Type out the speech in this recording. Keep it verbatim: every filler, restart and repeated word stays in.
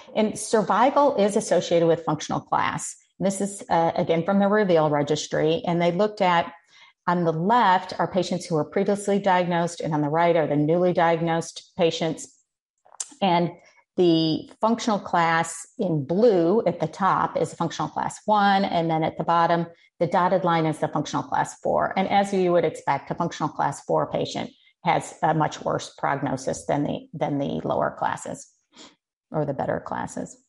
And survival is associated with functional class. This is, uh, again, from the REVEAL registry, and they looked at, on the left are patients who were previously diagnosed, and on the right are the newly diagnosed patients. And the functional class in blue at the top is functional class one, and then at the bottom, the dotted line is the functional class four. And as you would expect, a functional class four patient has a much worse prognosis than the, than the lower classes or the better classes.